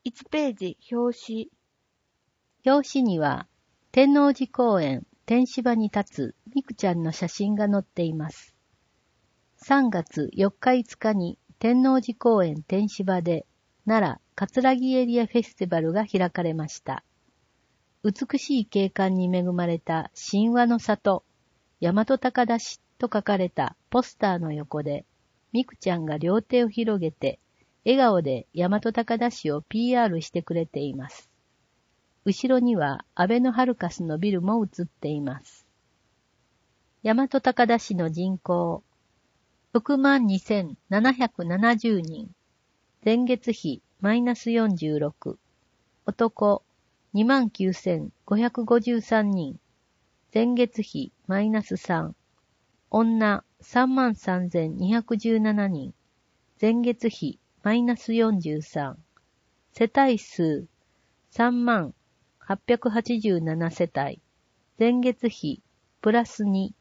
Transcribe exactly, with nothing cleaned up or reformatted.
いちページ、表紙。 表紙には、天王寺公園天芝に立つみくちゃんの写真が載っています。さんがつよっかいつかに天王寺公園天芝で奈良葛城エリアフェスティバルが開かれました。美しい景観に恵まれた神話の里、大和高田市と書かれたポスターの横で、みくちゃんが両手を広げて、笑顔で大和高田市を ピーアール してくれています。後ろにはアベノハルカスのビルも映っています。大和高田市の人口、ろくまんにせんななひゃくななじゅうにん。前月比マイナスよんじゅうろく。男、にまんきゅうせんごひゃくごじゅうさんにん。前月比マイナスさん。女、さんまんさんぜんにひゃくじゅうななにん。前月比マイナスよんじゅうさん。世帯数、さんまんはっぴゃくはちじゅうななせたい。前月比プラスに。